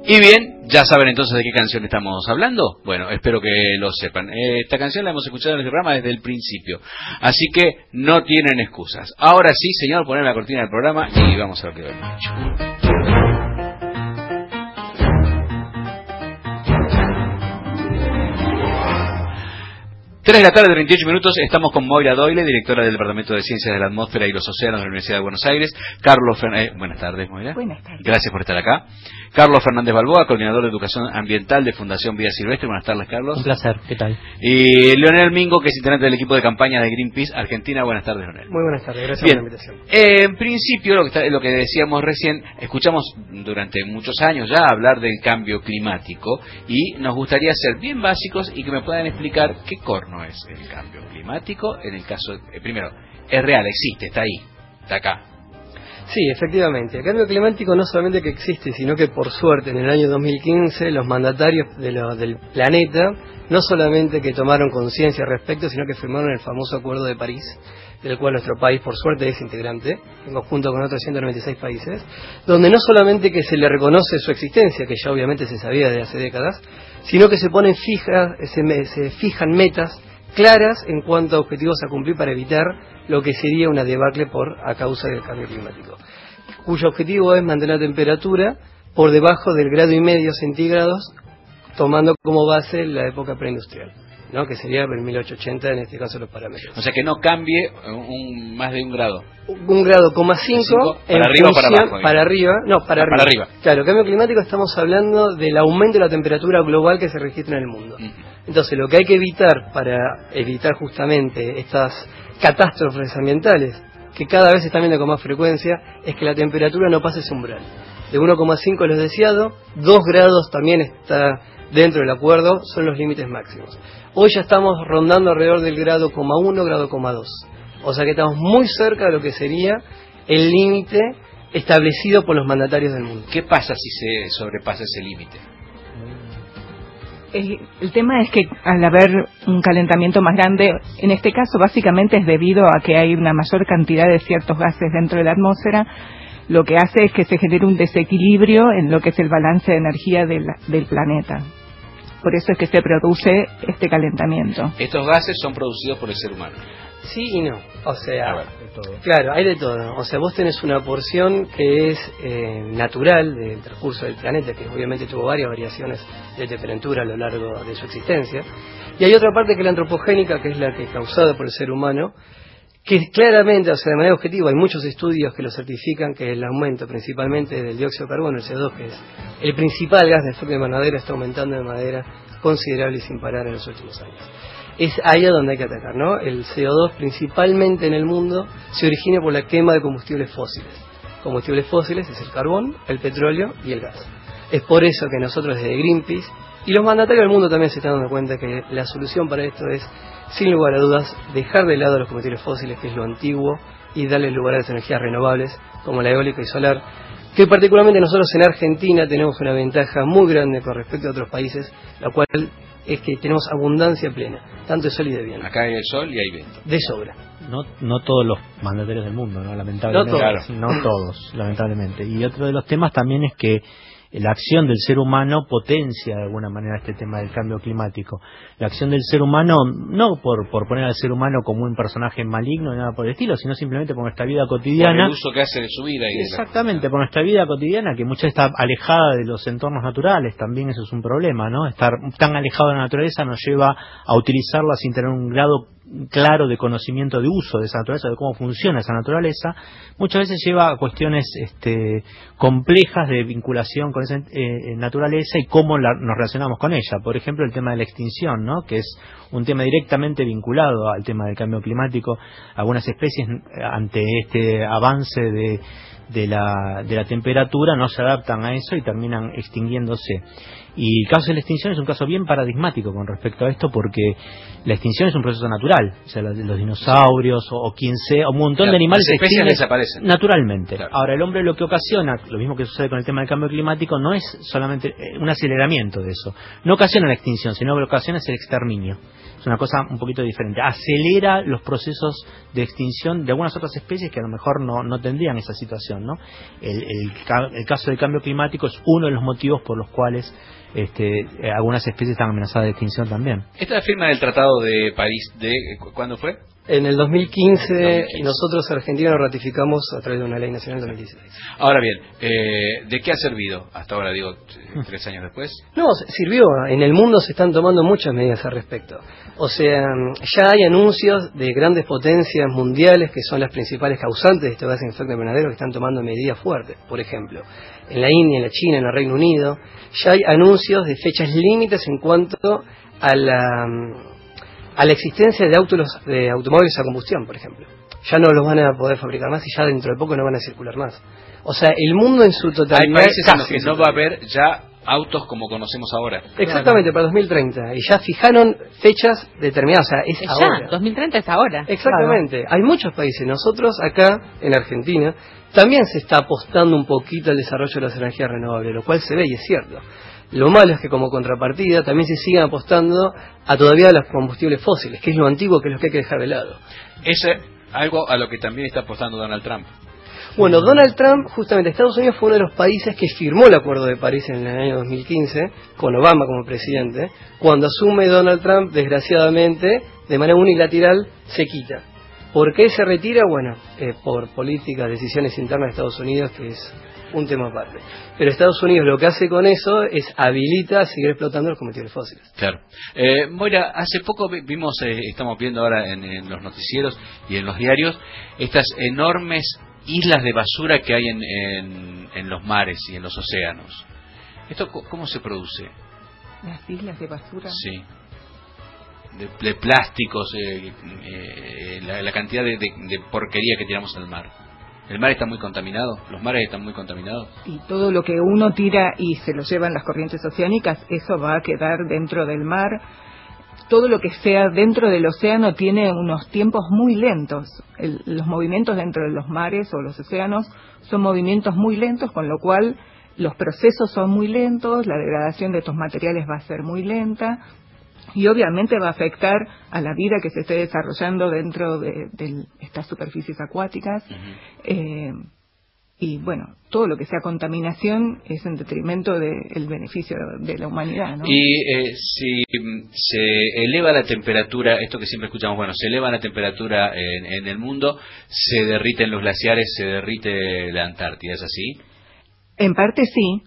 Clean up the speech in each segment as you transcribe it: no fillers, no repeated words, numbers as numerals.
Y bien, ya saben entonces de qué canción estamos hablando. Bueno, espero que lo sepan. Esta canción la hemos escuchado en el programa desde el principio, así que no tienen excusas. Ahora sí, señor, poner la cortina del programa y vamos a ver qué va a hecho. 3 de la tarde, 38 minutos, estamos con Moira Doyle, directora del Departamento de Ciencias de la Atmósfera y los Océanos de la Universidad de Buenos Aires. Buenas tardes, Moira. Buenas tardes. Gracias por estar acá. Carlos Fernández Balboa, coordinador de Educación Ambiental de Fundación Vida Silvestre. Buenas tardes, Carlos. Un placer, ¿qué tal? Y Leonel Mingo, que es integrante del equipo de campaña de Greenpeace Argentina. Buenas tardes, Leonel. Muy buenas tardes, gracias Bien. por la invitación. En principio, lo que decíamos recién, escuchamos durante muchos años ya hablar del cambio climático y nos gustaría ser bien básicos y que me puedan explicar qué corno es el cambio climático. En el caso, primero, es real, existe, está ahí, está acá. Sí, efectivamente. El cambio climático no solamente que existe, sino que por suerte en el año 2015 los mandatarios del planeta no solamente que tomaron conciencia al respecto, sino que firmaron el famoso Acuerdo de París, del cual nuestro país por suerte es integrante, en conjunto con otros 196 países, donde no solamente que se le reconoce su existencia, que ya obviamente se sabía desde hace décadas, sino que se ponen se fijan metas claras en cuanto a objetivos a cumplir para evitar lo que sería una debacle a causa del cambio climático, cuyo objetivo es mantener la temperatura por debajo del 1,5 grados centígrados, tomando como base la época preindustrial, ¿no? Que sería el 1880 en este caso los parámetros. O sea que no cambie más de 1 grado. 1,5 grados para arriba o para abajo. Para arriba. Para arriba. Claro, cambio climático estamos hablando del aumento de la temperatura global que se registra en el mundo. Entonces lo que hay que evitar para evitar justamente estas catástrofes ambientales, que cada vez se están viendo con más frecuencia, es que la temperatura no pase ese umbral. De 1,5 es lo deseado, 2 grados también está dentro del acuerdo, son los límites máximos. Hoy ya estamos rondando alrededor del 1,1, 1,2. O sea que estamos muy cerca de lo que sería el límite establecido por los mandatarios del mundo. ¿Qué pasa si se sobrepasa ese límite? El tema es que al haber un calentamiento más grande, en este caso básicamente es debido a que hay una mayor cantidad de ciertos gases dentro de la atmósfera, lo que hace es que se genere un desequilibrio en lo que es el balance de energía del planeta. Por eso es que se produce este calentamiento. Estos gases son producidos por el ser humano. Sí y no, o sea, claro, hay de todo. O sea, vos tenés una porción que es natural del transcurso del planeta, que obviamente tuvo varias variaciones de temperatura a lo largo de su existencia, y hay otra parte que es la antropogénica, que es la que es causada por el ser humano, que claramente, o sea, de manera objetiva, hay muchos estudios que lo certifican, que el aumento principalmente del dióxido de carbono, el CO2, que es el principal gas de efecto invernadero, está aumentando de manera considerable y sin parar en los últimos años. Es ahí a donde hay que atacar, ¿no? El CO2 principalmente en el mundo se origina por la quema de combustibles fósiles. Combustibles fósiles es el carbón, el petróleo y el gas. Es por eso que nosotros desde Greenpeace, y los mandatarios del mundo también se están dando cuenta que la solución para esto es, sin lugar a dudas, dejar de lado los combustibles fósiles, que es lo antiguo, y darle lugar a las energías renovables, como la eólica y solar, que particularmente nosotros en Argentina tenemos una ventaja muy grande con respecto a otros países, la cual es que tenemos abundancia plena, tanto de sol y de viento. Acá hay el sol y hay viento. De sobra. No todos los mandatarios del mundo, ¿no? Lamentablemente. No todos, lamentablemente. Y otro de los temas también es que la acción del ser humano potencia de alguna manera este tema del cambio climático. La acción del ser humano, no por poner al ser humano como un personaje maligno ni nada por el estilo, sino simplemente por nuestra vida cotidiana. Por el uso que hace de su vida. Exactamente, por nuestra vida cotidiana, que muchas veces está alejada de los entornos naturales, también eso es un problema, ¿no? Estar tan alejado de la naturaleza nos lleva a utilizarla sin tener un grado claro de conocimiento de uso de esa naturaleza, de cómo funciona esa naturaleza. Muchas veces lleva a cuestiones complejas de vinculación con esa naturaleza y cómo nos relacionamos con ella. Por ejemplo, el tema de la extinción, ¿no? Que es un tema directamente vinculado al tema del cambio climático. Algunas especies, ante este avance de la temperatura, no se adaptan a eso y terminan extinguiéndose. Y el caso de la extinción es un caso bien paradigmático con respecto a esto, porque la extinción es un proceso natural. O sea, los dinosaurios o quien sea, un montón de animales las especies desaparecen naturalmente. Claro. Ahora, el hombre lo que ocasiona, lo mismo que sucede con el tema del cambio climático, no es solamente un aceleramiento de eso. No ocasiona la extinción, sino que lo que ocasiona es el exterminio. Es una cosa un poquito diferente. Acelera los procesos de extinción de algunas otras especies que a lo mejor no tendrían esa situación, ¿no? El caso del cambio climático es uno de los motivos por los cuales algunas especies están amenazadas de extinción también. Esta firma del Tratado de París, ¿cuándo fue? En el 2015, y nosotros Argentina lo ratificamos a través de una ley nacional en 2016. Ahora bien, ¿de qué ha servido hasta ahora, 3 años después? No, sirvió. En el mundo se están tomando muchas medidas al respecto. O sea, ya hay anuncios de grandes potencias mundiales que son las principales causantes de este gas de efecto invernadero que están tomando medidas fuertes. Por ejemplo, en la India, en la China, en el Reino Unido, ya hay anuncios de fechas límites en cuanto a la existencia de automóviles a combustión, por ejemplo. Ya no los van a poder fabricar más y ya dentro de poco no van a circular más. O sea, el mundo en su totalidad... Hay países en los que no va a haber ya autos como conocemos ahora. Exactamente, para 2030. Y ya fijaron fechas determinadas, o sea, es ahora. 2030 es ahora. Exactamente. Claro. Hay muchos países. Nosotros acá, en Argentina, también se está apostando un poquito al desarrollo de las energías renovables, lo cual se ve y es cierto. Lo malo es que como contrapartida también se siguen apostando a todavía los combustibles fósiles, que es lo antiguo, que es lo que hay que dejar de lado. Es algo a lo que también está apostando Donald Trump. Bueno, Donald Trump, justamente Estados Unidos fue uno de los países que firmó el Acuerdo de París en el año 2015, con Obama como presidente. Cuando asume Donald Trump, desgraciadamente, de manera unilateral, se quita. ¿Por qué se retira? Bueno, por políticas, decisiones internas de Estados Unidos, que es un tema aparte. Pero Estados Unidos lo que hace con eso es habilita a seguir explotando los combustibles fósiles. Claro. Moira, hace poco vimos, estamos viendo ahora en los noticieros y en los diarios, estas enormes islas de basura que hay en los mares y en los océanos. ¿Esto cómo se produce? ¿Las islas de basura? Sí. De plásticos, la cantidad de porquería que tiramos al mar. ¿El mar está muy contaminado? ¿Los mares están muy contaminados? Y todo lo que uno tira y se lo llevan las corrientes oceánicas, eso va a quedar dentro del mar. Todo lo que sea dentro del océano tiene unos tiempos muy lentos. Los movimientos dentro de los mares o los océanos son movimientos muy lentos, con lo cual los procesos son muy lentos, la degradación de estos materiales va a ser muy lenta y obviamente va a afectar a la vida que se esté desarrollando dentro de estas superficies acuáticas. Y bueno, todo lo que sea contaminación es en detrimento del beneficio de la humanidad, ¿no? Y si se eleva la temperatura, esto que siempre escuchamos, bueno, se eleva la temperatura en el mundo, se derriten los glaciares, se derrite la Antártida, ¿es así? En parte sí.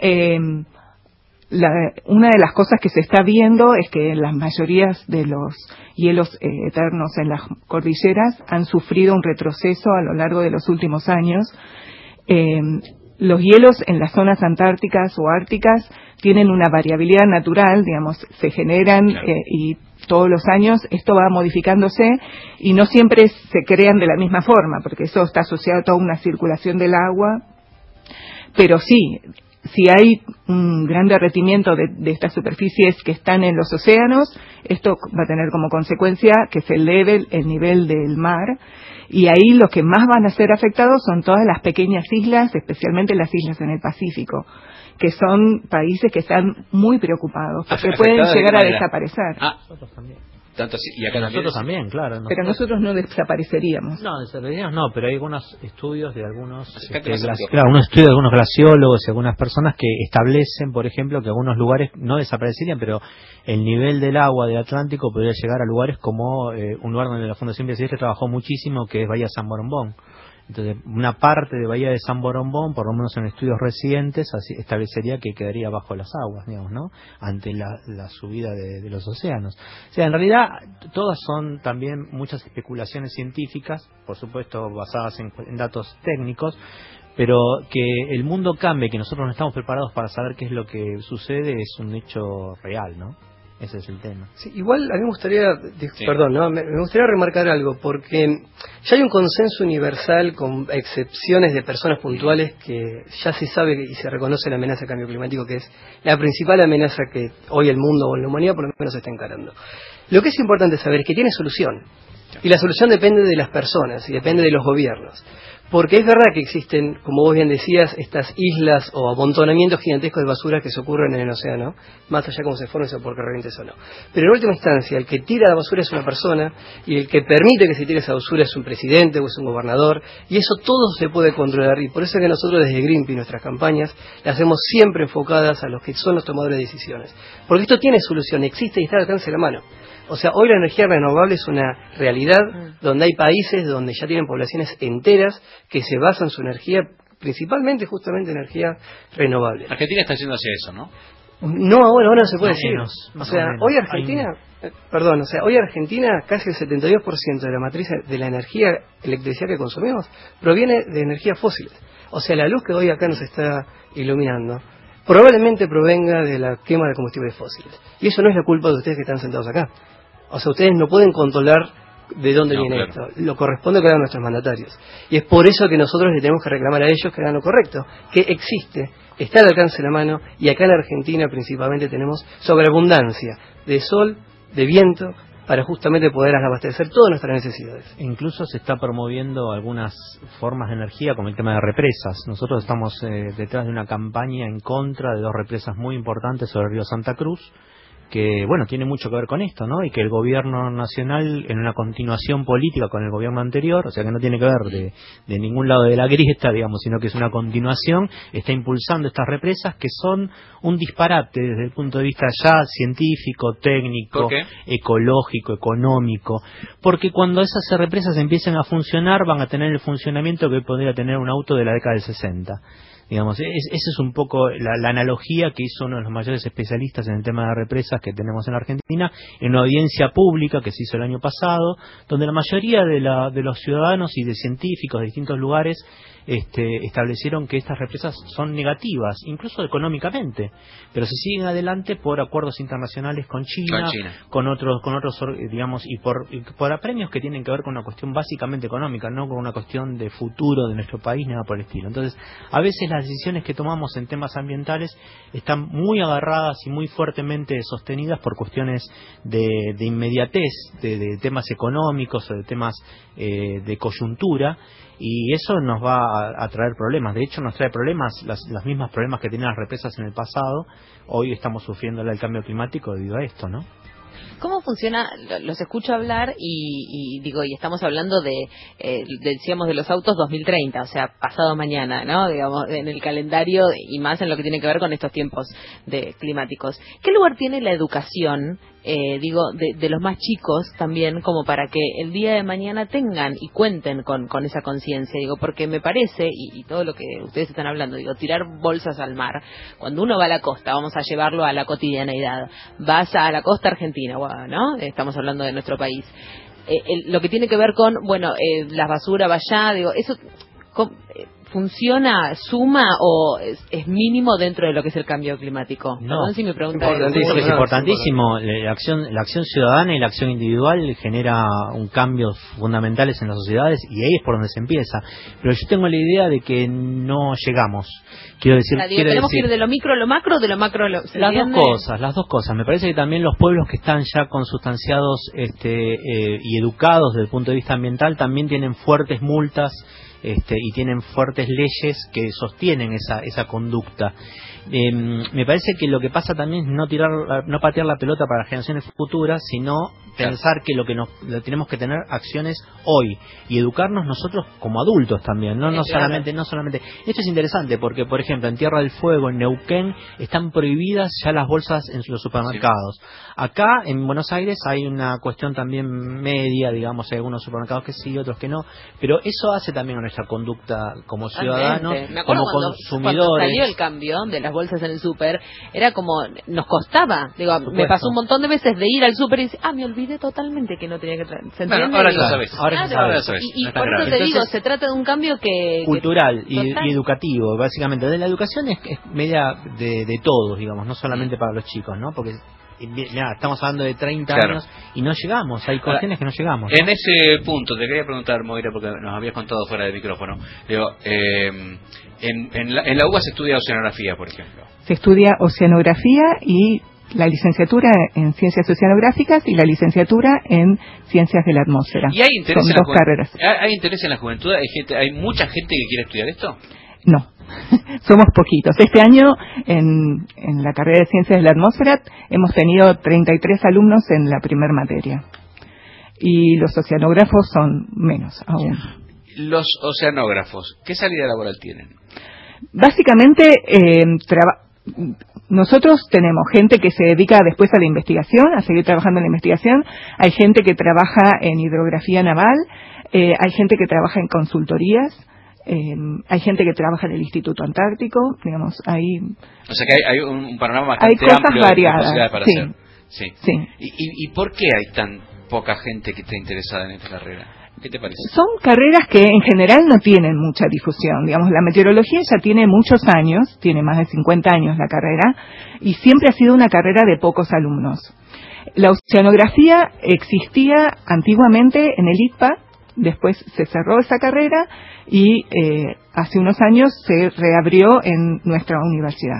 Una de las cosas que se está viendo es que las mayorías de los hielos eternos en las cordilleras han sufrido un retroceso a lo largo de los últimos años. Los hielos en las zonas antárticas o árticas tienen una variabilidad natural, digamos, se generan y todos los años esto va modificándose y no siempre se crean de la misma forma, porque eso está asociado a toda una circulación del agua, pero sí, si hay un gran derretimiento de estas superficies que están en los océanos, esto va a tener como consecuencia que se eleve el nivel del mar. Y ahí los que más van a ser afectados son todas las pequeñas islas, especialmente las islas en el Pacífico, que son países que están muy preocupados, porque pueden llegar a desaparecer. Nosotros también. Tanto así, y acá nosotros también, claro. Pero nosotros no desapareceríamos. No, desapareceríamos no, pero hay algunos estudios de algunos algunos estudios de algunos glaciólogos y algunas personas que establecen, por ejemplo, que algunos lugares no desaparecerían, pero el nivel del agua del Atlántico podría llegar a lugares como un lugar donde la Fundación Biosfera trabajó muchísimo, que es Bahía San Borombón. Entonces, una parte de Bahía de San Borombón, por lo menos en estudios recientes, así establecería que quedaría bajo las aguas, digamos, ¿no? Ante la subida de los océanos. O sea, en realidad, todas son también muchas especulaciones científicas, por supuesto basadas en datos técnicos, pero que el mundo cambie, que nosotros no estamos preparados para saber qué es lo que sucede, es un hecho real, ¿no? Ese es el tema. Sí, igual a mí me gustaría, perdón, ¿no? Me gustaría remarcar algo, porque ya hay un consenso universal, con excepciones de personas puntuales, que ya se sabe y se reconoce la amenaza del cambio climático, que es la principal amenaza que hoy el mundo o la humanidad por lo menos está encarando. Lo que es importante saber es que tiene solución, y la solución depende de las personas y depende de los gobiernos. Porque es verdad que existen, como vos bien decías, estas islas o amontonamientos gigantescos de basura que se ocurren en el océano, más allá de cómo se formen, por corrientes o no. Pero en última instancia, el que tira la basura es una persona, y el que permite que se tire esa basura es un presidente o es un gobernador, y eso todo se puede controlar, y por eso es que nosotros desde Greenpeace, nuestras campañas, las hacemos siempre enfocadas a los que son los tomadores de decisiones. Porque esto tiene solución, existe y está al alcance de la mano. O sea, hoy la energía renovable es una realidad donde hay países donde ya tienen poblaciones enteras que se basan su energía, principalmente justamente energía renovable. Argentina está haciendo hacia eso, ¿no? No, ahora no se puede decir. Menos, o sea, hoy Argentina, casi el 72% de la matriz de la electricidad que consumimos proviene de energías fósiles. O sea, la luz que hoy acá nos está iluminando probablemente provenga de la quema de combustibles fósiles. Y eso no es la culpa de ustedes que están sentados acá. O sea, ustedes no pueden controlar de dónde viene esto. Lo corresponde que hagan nuestros mandatarios. Y es por eso que nosotros le tenemos que reclamar a ellos que hagan lo correcto, que existe, está al alcance de la mano, y acá en Argentina principalmente tenemos sobreabundancia de sol, de viento, para justamente poder abastecer todas nuestras necesidades. Incluso se está promoviendo algunas formas de energía, como el tema de represas. Nosotros estamos detrás de una campaña en contra de 2 represas muy importantes sobre el río Santa Cruz, que, bueno, tiene mucho que ver con esto, ¿no? Y que el gobierno nacional, en una continuación política con el gobierno anterior, o sea que no tiene que ver de ningún lado de la grieta, digamos, sino que es una continuación, está impulsando estas represas que son un disparate desde el punto de vista ya científico, técnico, ecológico, económico, porque cuando esas represas empiecen a funcionar van a tener el funcionamiento que podría tener un auto de la década del 60. Digamos, esa es un poco la analogía que hizo uno de los mayores especialistas en el tema de represas que tenemos en Argentina, en una audiencia pública que se hizo el año pasado, donde la mayoría de los ciudadanos y de científicos de distintos lugares establecieron que estas represas son negativas, incluso económicamente, pero se siguen adelante por acuerdos internacionales con China, con otros digamos, y por apremios que tienen que ver con una cuestión básicamente económica, no con una cuestión de futuro de nuestro país, nada por el estilo. Entonces, a veces las decisiones que tomamos en temas ambientales están muy agarradas y muy fuertemente sostenidas por cuestiones de inmediatez, de temas económicos o de temas de coyuntura, y eso nos va a traer problemas. De hecho, nos trae problemas, los mismos problemas que tenían las represas en el pasado. Hoy estamos sufriendo el cambio climático debido a esto, ¿no? ¿Cómo funciona? Los escucho hablar y estamos hablando decíamos, de los autos 2030, o sea, pasado mañana, ¿no? Digamos, en el calendario y más en lo que tiene que ver con estos tiempos climáticos. ¿Qué lugar tiene la educación, de los más chicos también, como para que el día de mañana tengan y cuenten con esa conciencia? Porque me parece, y todo lo que ustedes están hablando, tirar bolsas al mar. Cuando uno va a la costa, vamos a llevarlo a la cotidianeidad, vas a la costa argentina, ¿no? Estamos hablando de nuestro país. Lo que tiene que ver con, la basura va allá, eso ¿funciona, suma o es mínimo dentro de lo que es el cambio climático? No, perdón si me pregunta es importantísimo. La acción ciudadana y la acción individual genera un cambios fundamentales en las sociedades, y ahí es por donde se empieza. Pero yo tengo la idea de que no llegamos. Quiero decir, tenemos que ir de lo micro a lo macro, de lo macro a lo... Las dos cosas. Me parece que también los pueblos que están ya consustanciados y educados desde el punto de vista ambiental también tienen fuertes multas y tienen fuertes leyes que sostienen esa conducta. Me parece que lo que pasa también es no patear la pelota para las generaciones futuras, sino pensar que lo tenemos que tener acciones hoy y educarnos nosotros como adultos también, no solamente. Esto es interesante porque, por ejemplo, en Tierra del Fuego, en Neuquén, están prohibidas ya las bolsas en los supermercados. Acá en Buenos Aires hay una cuestión también media, digamos, hay algunos supermercados que sí, otros que no, pero eso hace también a nuestra conducta como ciudadanos, como consumidores. Cuando salió el cambio de las bolsas en el súper, era como, nos costaba, me pasó un montón de veces de ir al súper y decir, me olvidé totalmente que no tenía que traer. ¿Se entiende? Ahora ya sabes. Ahora ya sabes. Y por eso te digo, se trata de un cambio cultural y educativo, básicamente. La educación es media de todos, digamos, no solamente para los chicos, ¿no? Porque mirá, estamos hablando de 30 Claro. años y no llegamos, hay cuestiones que no llegamos, ¿no? En ese punto te quería preguntar, Moira, porque nos habías contado fuera del micrófono. Digo, en la UBA se estudia oceanografía, por ejemplo. Se estudia oceanografía y la licenciatura en Ciencias Oceanográficas y la licenciatura en Ciencias de la Atmósfera. ¿Y hay interés Son en la dos carreras. ¿Hay interés en la juventud? ¿Hay mucha gente que quiere estudiar esto? No, somos poquitos. Este año en la carrera de Ciencias de la Atmósfera hemos tenido 33 alumnos en la primer materia. Y los oceanógrafos son menos aún. Los oceanógrafos, ¿qué salida laboral tienen? Básicamente, nosotros tenemos gente que se dedica después a la investigación, a seguir trabajando en la investigación. Hay gente que trabaja en hidrografía naval, hay gente que trabaja en consultorías, hay gente que trabaja en el Instituto Antártico, digamos, hay... O sea que hay un panorama bastante hay cosas amplio variadas, de posibilidades para sí, hacer. Sí. sí. ¿Y por qué hay tan poca gente que esté interesada en esta carrera? ¿Qué te parece? Son carreras que en general no tienen mucha difusión. Digamos, la meteorología ya tiene muchos años, tiene más de 50 años la carrera, y siempre ha sido una carrera de pocos alumnos. La oceanografía existía antiguamente en el ICPA, después se cerró esa carrera y hace unos años se reabrió en nuestra universidad.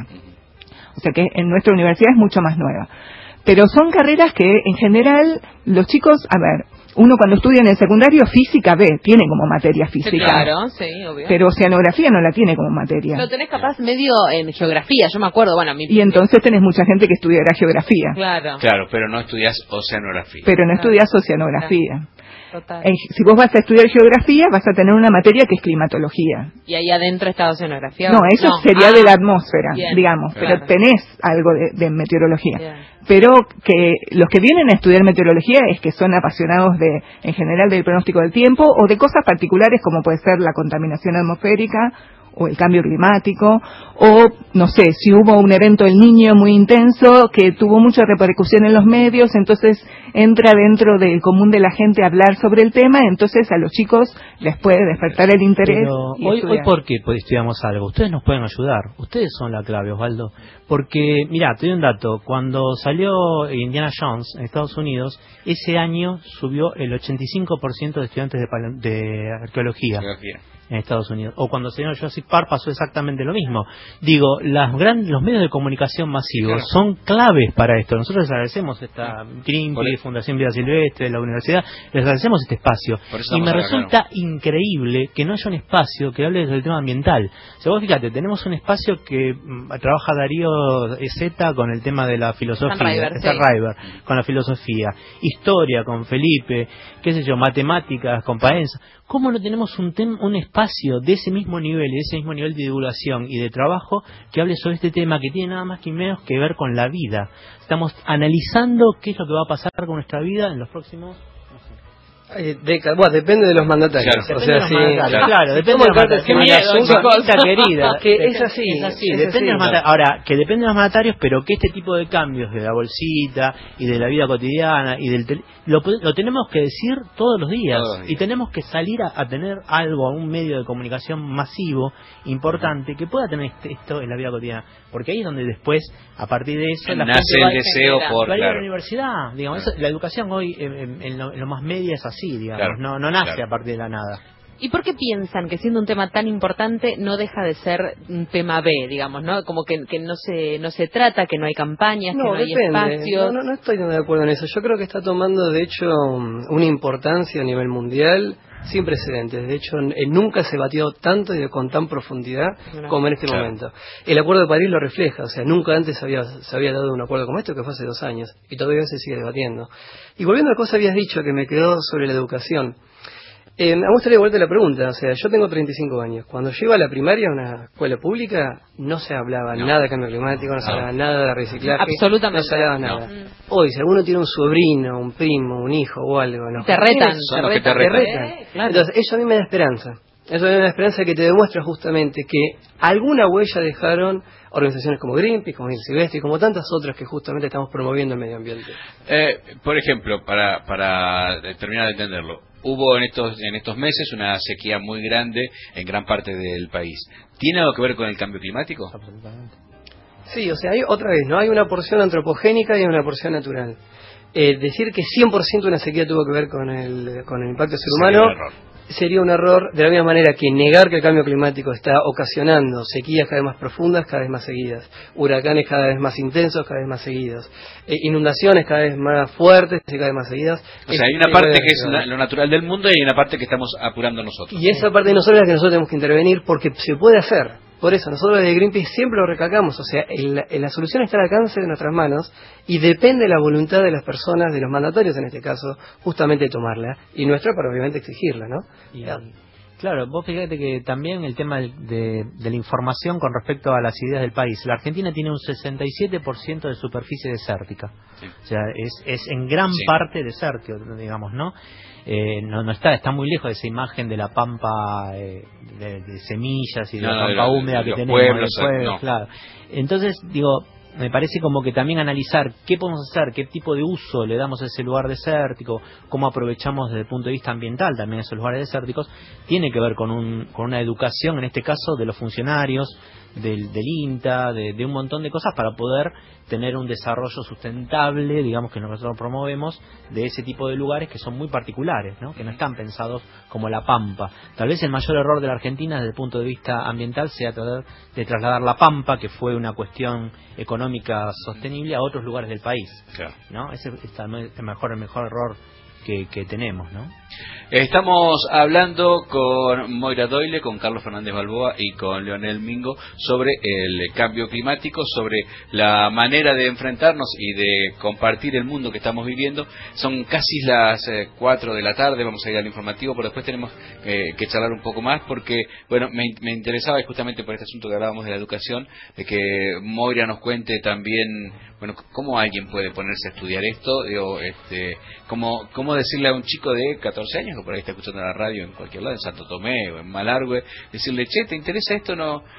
O sea que en nuestra universidad es mucho más nueva. Pero son carreras que en general los chicos, a ver, uno cuando estudia en el secundario física B, tiene como materia física. Sí, claro, sí, obvio. Pero oceanografía no la tiene como materia. Lo tenés capaz medio en geografía, yo me acuerdo, bueno, y entonces tenés mucha gente que estudiará geografía. Claro. Claro, pero no estudias oceanografía. Pero no estudias oceanografía. Total. Si vos vas a estudiar geografía, vas a tener una materia que es climatología. ¿Y ahí adentro está oceanografía? No, eso sería de la atmósfera, bien, digamos, claro. pero tenés algo de meteorología. Bien. Pero que los que vienen a estudiar meteorología es que son apasionados en general del pronóstico del tiempo o de cosas particulares como puede ser la contaminación atmosférica o el cambio climático, o no sé, si hubo un evento del Niño muy intenso que tuvo mucha repercusión en los medios, entonces entra dentro del común de la gente hablar sobre el tema, entonces a los chicos les puede despertar el interés. Pero y hoy estudiar. ¿por qué estudiamos algo? Ustedes nos pueden ayudar, ustedes son la clave, Osvaldo, porque mirá, te doy un dato, cuando salió Indiana Jones en Estados Unidos, ese año subió el 85% de estudiantes de arqueología en Estados Unidos, o cuando salió Jurassic Park pasó exactamente lo mismo. Digo, los medios de comunicación masivos son claves para esto. Nosotros les agradecemos esta Greenpeace, Fundación Vida Silvestre, la universidad, les agradecemos este espacio. Y me resulta increíble que no haya un espacio que hable del tema ambiental. O sea, vos fíjate, tenemos un espacio que trabaja Darío Z con el tema de la filosofía, Stan River, con la filosofía, historia con Felipe, qué sé yo, matemáticas con Paenza. ¿Cómo no tenemos un espacio de ese mismo nivel, de ese mismo nivel de divulgación y de trabajo que hable sobre este tema que tiene nada más que menos que ver con la vida? Estamos analizando qué es lo que va a pasar con nuestra vida en los próximos... Bueno, depende de los mandatarios. Claro, o sea, claro, depende de los mandatarios. Querida, que es así. Depende de los mandatarios. Ahora, que depende de los mandatarios, pero que este tipo de cambios de la bolsita y de la vida cotidiana y lo tenemos que decir todos los días. Y tenemos que salir a tener algo, un medio de comunicación masivo, importante, que pueda tener esto en la vida cotidiana. Porque ahí es donde después, a partir de eso, nace el deseo por... Va a ir a la universidad. Digamos, la educación hoy en lo más media es así, digamos, no nace a partir de la nada. ¿Y por qué piensan que siendo un tema tan importante no deja de ser un tema B, digamos, no? Como que no se trata, que no hay campañas, que no hay espacios. No estoy de acuerdo en eso. Yo creo que está tomando, de hecho, una importancia a nivel mundial sin precedentes. De hecho, nunca se batió tanto y con tan profundidad como en este momento. El Acuerdo de París lo refleja. O sea, nunca antes se había dado un acuerdo como este, que fue hace 2 años. Y todavía se sigue debatiendo. Y volviendo a la cosa que habías dicho, que me quedó sobre la educación. Me gustaría volver la pregunta. O sea, yo tengo 35 años. Cuando yo iba a la primaria, a una escuela pública, no se hablaba nada de cambio climático, no se hablaba nada de reciclaje. Absolutamente. No se hablaba nada. Hoy, si alguno tiene un sobrino, un primo, un hijo o algo, te retan. Claro. Entonces, eso a mí me da esperanza. Eso a mí me da esperanza que te demuestra justamente que alguna huella dejaron organizaciones como Greenpeace, como Vida Silvestre y como tantas otras que justamente estamos promoviendo el medio ambiente. Por ejemplo, para terminar de entenderlo, hubo en estos meses una sequía muy grande en gran parte del país. ¿Tiene algo que ver con el cambio climático? Absolutamente. Sí, o sea, hay otra vez, ¿no? Hay una porción antropogénica y hay una porción natural. Decir que 100% una sequía tuvo que ver con el impacto del ser humano sería un error, de la misma manera que negar que el cambio climático está ocasionando sequías cada vez más profundas, cada vez más seguidas, huracanes cada vez más intensos, cada vez más seguidos, inundaciones cada vez más fuertes y cada vez más seguidas. O sea, hay una parte que es lo natural del mundo y hay una parte que estamos apurando nosotros. Y esa parte de nosotros es la que nosotros tenemos que intervenir porque se puede hacer. Por eso, nosotros desde Greenpeace siempre lo recalcamos, o sea, la solución está al alcance de nuestras manos y depende de la voluntad de las personas, de los mandatarios en este caso, justamente tomarla, y nuestra para obviamente exigirla, ¿no? Claro, vos fíjate que también el tema de la información con respecto a las ideas del país. La Argentina tiene un 67% de superficie desértica. Sí. O sea, es en gran parte desértico, digamos, ¿no? No está muy lejos de esa imagen de la pampa de semillas y de la pampa húmeda que tenemos en el pueblo, claro. Entonces, digo, me parece como que también analizar qué podemos hacer, qué tipo de uso le damos a ese lugar desértico, cómo aprovechamos desde el punto de vista ambiental también esos lugares desérticos, tiene que ver con una educación, en este caso, de los funcionarios, del INTA, de un montón de cosas para poder tener un desarrollo sustentable, digamos, que nosotros promovemos, de ese tipo de lugares que son muy particulares, ¿no? Que no están pensados como la pampa. Tal vez el mayor error de la Argentina desde el punto de vista ambiental sea de trasladar la pampa, que fue una cuestión económica sostenible, a otros lugares del país, claro, ¿no? Ese es el mejor error que tenemos, ¿no? Estamos hablando con Moira Doyle, con Carlos Fernández Balboa y con Leonel Mingo sobre el cambio climático, sobre la manera de enfrentarnos y de compartir el mundo que estamos viviendo. Son casi las 4 de la tarde, vamos a ir al informativo, pero después tenemos que charlar un poco más porque, bueno, me interesaba justamente por este asunto que hablábamos de la educación, de que Moira nos cuente también, bueno, cómo alguien puede ponerse a estudiar esto, digo, cómo decirle a un chico de 14 años que por ahí está escuchando la radio en cualquier lado, en Santo Tomé o en Malargüe, decirle, che, ¿te interesa esto?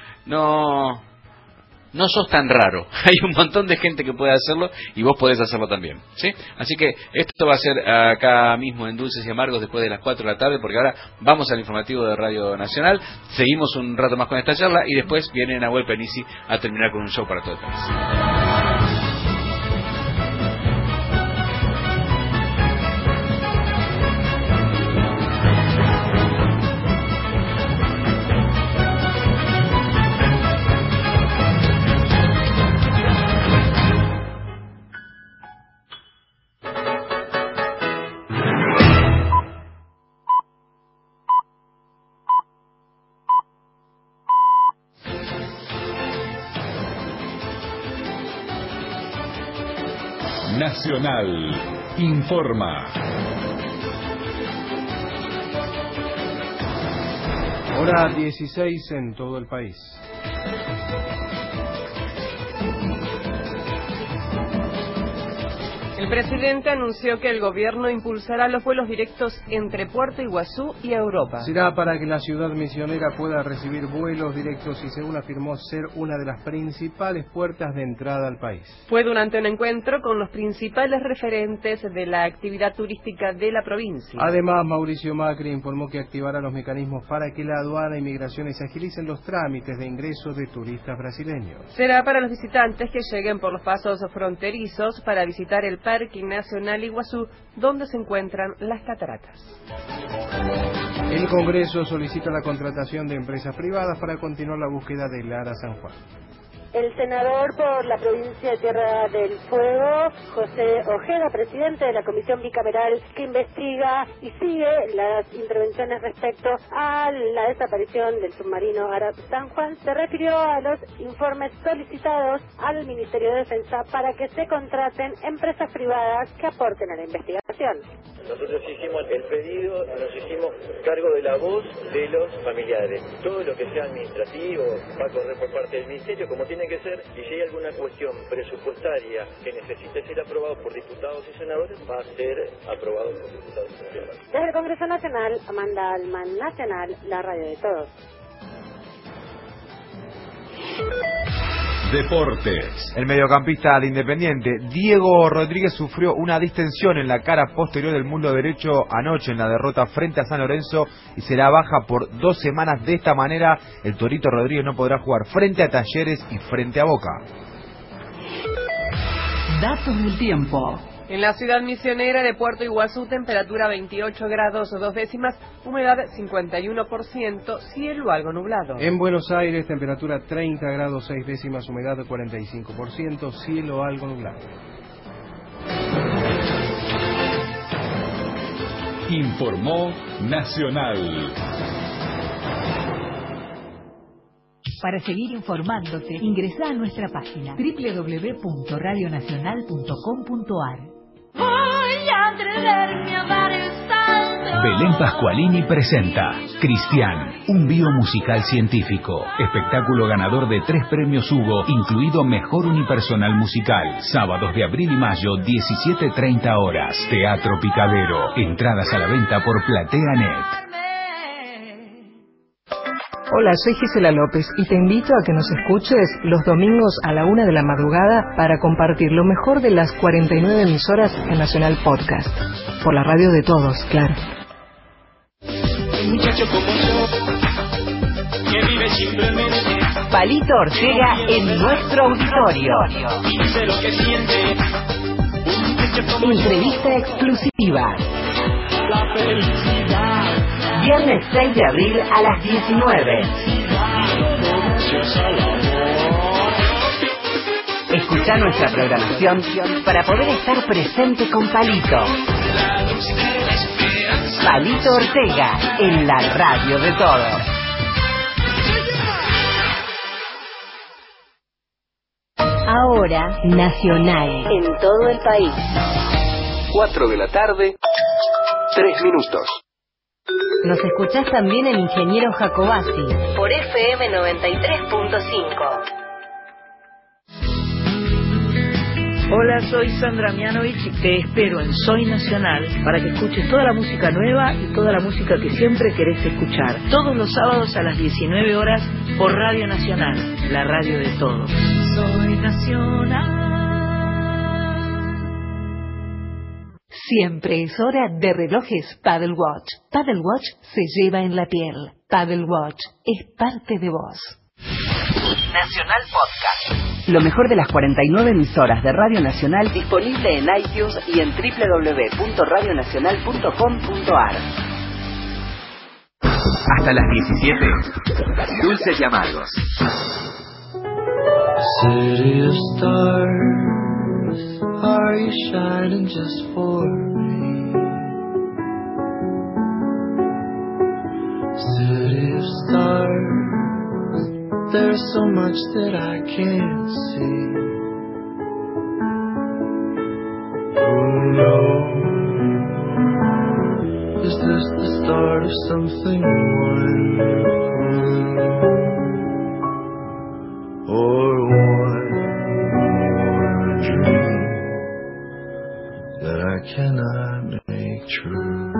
No sos tan raro. Hay un montón de gente que puede hacerlo y vos podés hacerlo también, ¿sí? Así que esto va a ser acá mismo en Dulces y Amargos después de las 4 de la tarde, porque ahora vamos al informativo de Radio Nacional, seguimos un rato más con esta charla y después viene Nahuel Penisi a terminar con un show para todo el país. Nacional informa. Hora 16 en todo el país. El presidente anunció que el gobierno impulsará los vuelos directos entre Puerto Iguazú y Europa. Será para que la ciudad misionera pueda recibir vuelos directos y, según afirmó, ser una de las principales puertas de entrada al país. Fue durante un encuentro con los principales referentes de la actividad turística de la provincia. Además, Mauricio Macri informó que activará los mecanismos para que la aduana y migraciones agilicen los trámites de ingreso de turistas brasileños. Será para los visitantes que lleguen por los pasos fronterizos para visitar el Parque Nacional Iguazú, donde se encuentran las cataratas. El Congreso solicita la contratación de empresas privadas para continuar la búsqueda de Lara San Juan. El senador por la provincia de Tierra del Fuego, José Ojeda, presidente de la comisión bicameral que investiga y sigue las intervenciones respecto a la desaparición del submarino Ara San Juan, se refirió a los informes solicitados al Ministerio de Defensa para que se contraten empresas privadas que aporten a la investigación. Nosotros hicimos el pedido, nos hicimos cargo de la voz de los familiares. Todo lo que sea administrativo va a correr por parte del Ministerio, como tiene que ser, y si hay alguna cuestión presupuestaria que necesite ser aprobado por diputados y senadores, va a ser aprobado por diputados y senadores. Desde el Congreso Nacional, Amanda Alman, Nacional, la radio de todos. Deportes. El mediocampista de Independiente, Diego Rodríguez, sufrió una distensión en la cara posterior del muslo derecho anoche en la derrota frente a San Lorenzo y será baja por 2 semanas. De esta manera, el Torito Rodríguez no podrá jugar frente a Talleres y frente a Boca. Datos del tiempo. En la ciudad misionera de Puerto Iguazú, temperatura 28 grados 2 décimas, humedad 51%, cielo algo nublado. En Buenos Aires, temperatura 30 grados 6 décimas, humedad 45%, cielo algo nublado. Informó Nacional. Para seguir informándote, ingresa a nuestra página www.radionacional.com.ar. Voy a atreverme a dar el salto. Belén Pascualini presenta Cristian, un biomusical científico, espectáculo ganador de 3 premios Hugo, incluido Mejor Unipersonal Musical, sábados de abril y mayo, 17:30 horas, Teatro Picadero, entradas a la venta por PlateaNet. Hola, soy Gisela López y te invito a que nos escuches los domingos a la 1 de la madrugada para compartir lo mejor de las 49 emisoras en Nacional Podcast. Por la radio de todos, claro. Un muchacho como yo, que vive simplemente. Palito Ortega en nuestro auditorio. Y dice lo que siente. Un muchacho como Entrevista exclusiva. La felicidad. Viernes 6 de abril a las 19. Escucha nuestra programación para poder estar presente con Palito. Palito Ortega en la radio de todos. Ahora, Nacional, en todo el país. 4 de la tarde, 3 minutos. Nos escuchás también en Ingeniero Jacobasi por FM 93.5. Hola, soy Sandra Mianovich y te espero en Soy Nacional para que escuches toda la música nueva y toda la música que siempre querés escuchar. Todos los sábados a las 19 horas por Radio Nacional, la radio de todos. Soy Nacional. Siempre es hora de relojes Paddle Watch. Paddle Watch se lleva en la piel. Paddle Watch es parte de vos. Nacional Podcast. Lo mejor de las 49 emisoras de Radio Nacional disponible en iTunes y en www.radionacional.com.ar. Hasta las 17. Dulces y amargos. City of stars, are you shining just for me? City of stars, there's so much that I can't see. Who knows? Is this the start of something wonderful? Or one more dream that I cannot make true?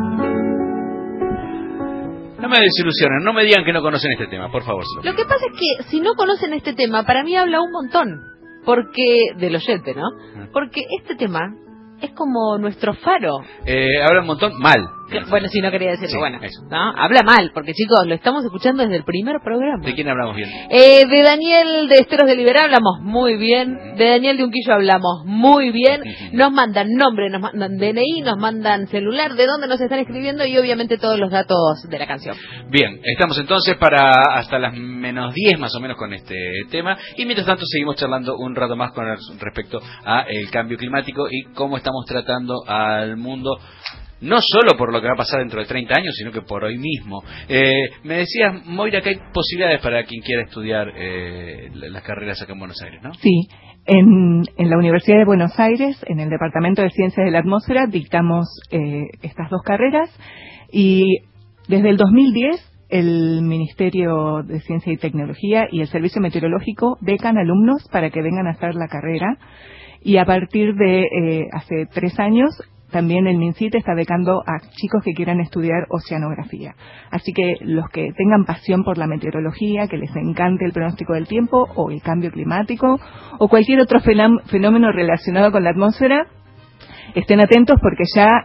No me desilusionen, no me digan que no conocen este tema, por favor. Lo que pasa es que si no conocen este tema, para mí habla un montón, porque del oyente, ¿no? Porque este tema es como nuestro faro. Habla un montón mal. Bueno, si no quería decirlo, Sí, bueno, eso. ¿no? Habla mal, porque chicos, lo estamos escuchando desde el primer programa. ¿De quién hablamos bien? De Daniel de Esteros de Liberá hablamos muy bien, de Daniel de Unquillo hablamos muy bien, nos mandan nombre, nos mandan DNI, nos mandan celular, de dónde nos están escribiendo y obviamente todos los datos de la canción. Bien, estamos entonces para hasta las menos 10 más o menos con este tema y mientras tanto seguimos charlando un rato más con respecto a el cambio climático y cómo estamos tratando al mundo. No solo por lo que va a pasar dentro de 30 años, sino que por hoy mismo. Me decías, Moira, que hay posibilidades para quien quiera estudiar las carreras acá en Buenos Aires, ¿no? Sí, en la Universidad de Buenos Aires, en el Departamento de Ciencias de la Atmósfera, dictamos estas 2 carreras y desde el 2010 el Ministerio de Ciencia y Tecnología y el Servicio Meteorológico becan alumnos para que vengan a hacer la carrera y a partir de hace 3 años también el MinCITE está becando a chicos que quieran estudiar oceanografía. Así que los que tengan pasión por la meteorología, que les encante el pronóstico del tiempo o el cambio climático o cualquier otro fenómeno relacionado con la atmósfera, estén atentos porque ya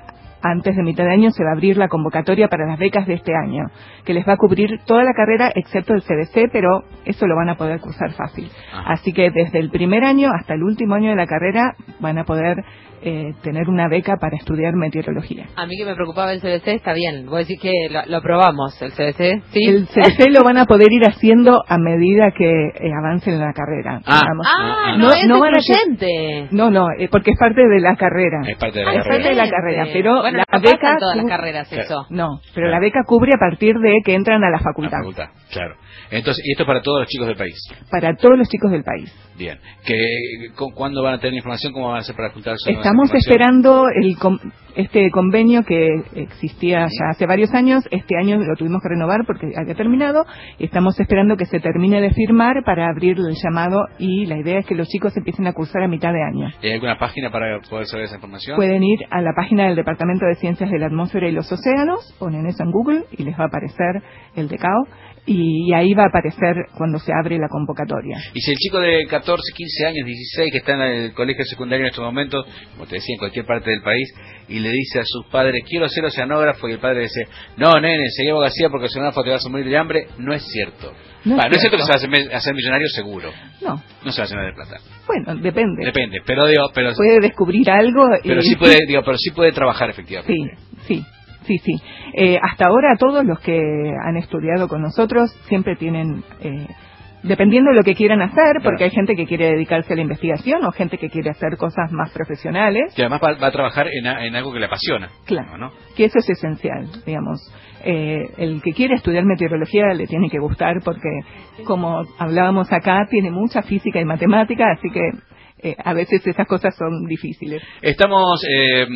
antes de mitad de año se va a abrir la convocatoria para las becas de este año, que les va a cubrir toda la carrera excepto el CBC, pero eso lo van a poder cursar fácil. Así que desde el primer año hasta el último año de la carrera van a poder tener una beca para estudiar meteorología. A mí que me preocupaba el CBC, está bien. Voy a decir que lo aprobamos, el CBC, ¿sí? El CBC lo van a poder ir haciendo a medida que avancen en la carrera. No van a No, porque es parte de la carrera. Es parte de la carrera. Pero bueno, la no beca pasa en todas las carreras eso. No, pero la beca cubre a partir de que entran a la facultad. Claro. Entonces, y esto es para todos los chicos del país. Para todos los chicos del país. Bien. ¿Cuándo van a tener información? ¿Cómo van a hacer para juntarse? Estamos esperando este convenio que existía ya hace varios años. Este año lo tuvimos que renovar porque había terminado. Y estamos esperando que se termine de firmar para abrir el llamado. Y la idea es que los chicos empiecen a cursar a mitad de año. ¿Hay alguna página para poder saber esa información? Pueden ir a la página del Departamento de Ciencias de la Atmósfera y los Océanos. Ponen eso en Google y les va a aparecer el DECAO. Y ahí va a aparecer cuando se abre la convocatoria. Y si el chico de 14, 15 años, 16, que está en el colegio secundario en estos momentos, como te decía, en cualquier parte del país, y le dice a sus padres, quiero ser oceanógrafo, y el padre dice, no, nene, seguí abogacía porque oceanógrafo te vas a morir de hambre, no es cierto. No es cierto que se va a hacer millonario seguro. No se va a hacer nada de plata. Bueno, depende. Pero puede descubrir algo. Pero sí puede trabajar efectivamente. Sí. Hasta ahora todos los que han estudiado con nosotros siempre tienen, dependiendo de lo que quieran hacer, porque hay gente que quiere dedicarse a la investigación o gente que quiere hacer cosas más profesionales. Que además va a trabajar en algo que le apasiona. Claro, ¿no? Que eso es esencial, digamos. El que quiere estudiar meteorología le tiene que gustar porque, como hablábamos acá, tiene mucha física y matemática, así que a veces esas cosas son difíciles. Estuvimos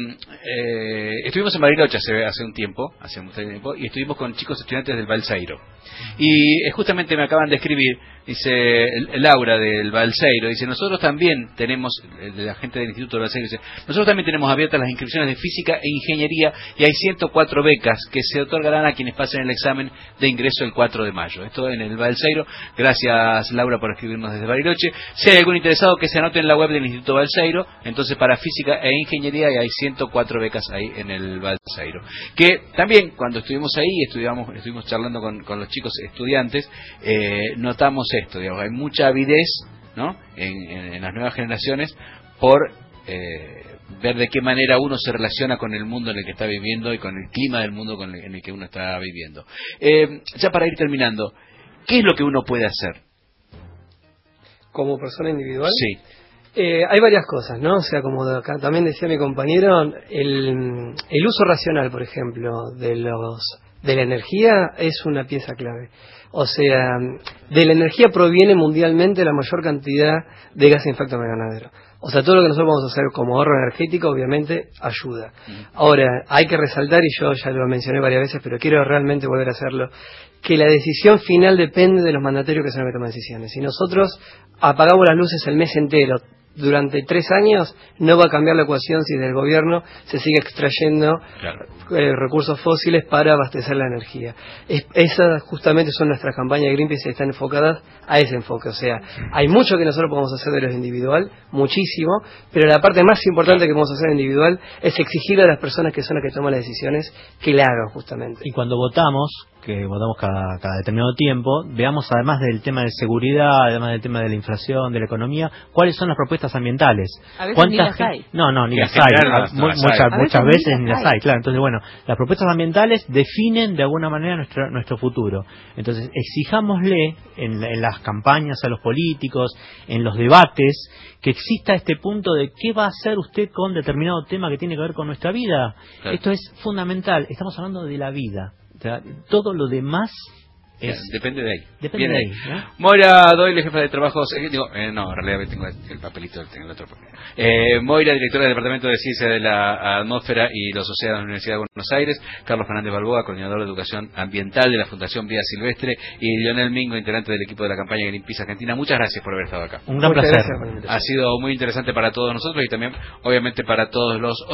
en Bariloche hace mucho tiempo, y estuvimos con chicos estudiantes del Balseiro. Y justamente me acaban de escribir, dice Laura del Balseiro, dice, nosotros también tenemos, la gente del Instituto del Balseiro dice, nosotros también tenemos abiertas las inscripciones de física e ingeniería y hay 104 becas que se otorgarán a quienes pasen el examen de ingreso el 4 de mayo. Esto en el Balseiro. Gracias, Laura, por escribirnos desde Bariloche. Si hay algún interesado, que se anote en la web del Instituto Balseiro. Entonces, para física e ingeniería, y hay 104 becas ahí en el Balseiro. Que también, cuando estuvimos ahí, estuvimos charlando con los chicos estudiantes, notamos esto, digamos, hay mucha avidez, ¿no?, en las nuevas generaciones por ver de qué manera uno se relaciona con el mundo en el que está viviendo y con el clima del mundo en el que uno está viviendo. Ya para ir terminando, ¿qué es lo que uno puede hacer? ¿Como persona individual? Sí. Hay varias cosas, ¿no? O sea, como acá también decía mi compañero, el uso racional, por ejemplo, de la energía es una pieza clave. O sea, de la energía proviene mundialmente la mayor cantidad de gas de efecto invernadero. O sea, todo lo que nosotros vamos a hacer como ahorro energético, obviamente, ayuda. Ahora, hay que resaltar, y yo ya lo mencioné varias veces, pero quiero realmente volver a hacerlo, que la decisión final depende de los mandatarios que son los que toman decisiones. Si nosotros apagamos las luces el mes entero, durante 3 años, no va a cambiar la ecuación si del gobierno se sigue extrayendo recursos fósiles para abastecer la energía. Esas justamente son nuestras campañas de Greenpeace, están enfocadas a ese enfoque. O sea, hay mucho que nosotros podemos hacer de lo individual, muchísimo, pero la parte más importante que podemos hacer individual es exigir a las personas que son las que toman las decisiones que la hagan justamente. Y cuando votamos, que votamos cada determinado tiempo, veamos además del tema de seguridad, además del tema de la inflación, de la economía, cuáles son las propuestas ambientales. A veces ni las hay. No, ni las hay. Muchas veces ni las hay, claro. Entonces, bueno, las propuestas ambientales definen de alguna manera nuestro futuro. Entonces, exijámosle en las campañas a los políticos, en los debates, que exista este punto de qué va a hacer usted con determinado tema que tiene que ver con nuestra vida. Claro. Esto es fundamental. Estamos hablando de la vida. O sea, todo lo demás depende de ahí. Depende de ahí, ¿no? Moira Doyle, jefa de trabajos. No, en realidad tengo el papelito, tengo el otro papel. Moira, directora del Departamento de Ciencia de la Atmósfera y los Océanos de la Universidad de Buenos Aires. Carlos Fernández Balboa, coordinador de Educación Ambiental de la Fundación Vida Silvestre. Y Lionel Mingo, integrante del equipo de la campaña Greenpeace Argentina. Muchas gracias por haber estado acá. Un gran placer. Ha sido muy interesante para todos nosotros y también, obviamente, para todos los